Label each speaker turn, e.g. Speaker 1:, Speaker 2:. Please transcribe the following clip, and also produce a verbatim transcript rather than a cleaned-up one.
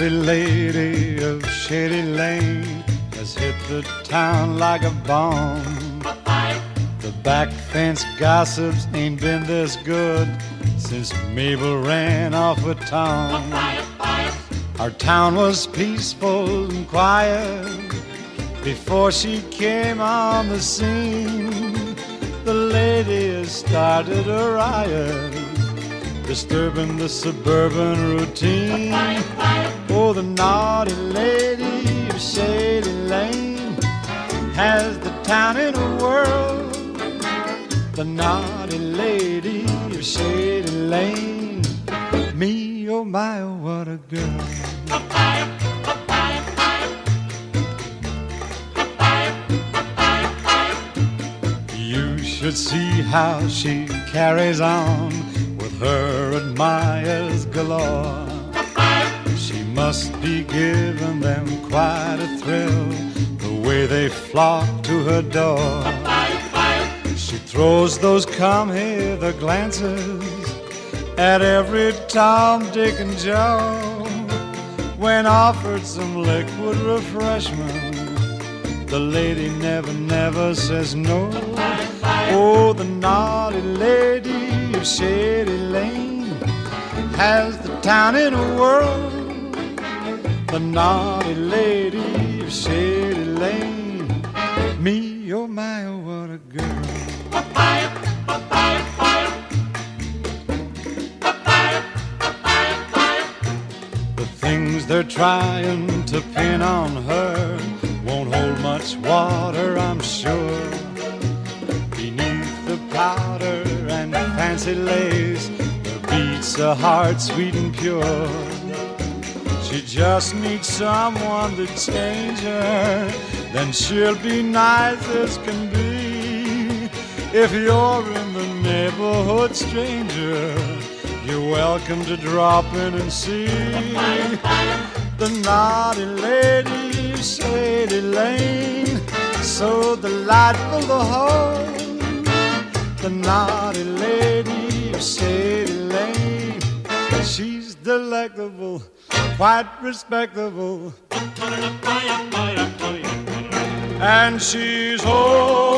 Speaker 1: naughty lady of Shady Lane has hit the town like a bomb. The back fence gossips ain't been this good since Mabel ran off with Tom. Our town was peaceful and quiet before she came on the scene. The lady has started a riot, disturbing the suburban routine. Oh, the naughty lady of Shady Lane has the town in a whirl. The naughty lady of Shady Lane, me, oh my, oh what a girl. You should see how she carries on with her admirers galore. She must be giving them quite a thrill, the way they flock to her door. She throws those come-hither glances at every Tom, Dick, and Joe. When offered some liquid refreshment, the lady never, never says no. Oh, the naughty lady of Shady Lane has the town in a whirl. The naughty lady of Shady Lane, me, oh my, oh what a girl. The things they're trying to pin on her won't hold much water, I'm sure. Beneath the powder and fancy lace, there beats a heart sweet and pure. She just needs someone to change her, then she'll be nice as can be. If you're in the neighborhood, stranger, you're welcome to drop in and see the naughty lady of Shady Lane, so delightful to hold. The naughty lady of Shady Lane, she's delectable, quite respectable, and she's old.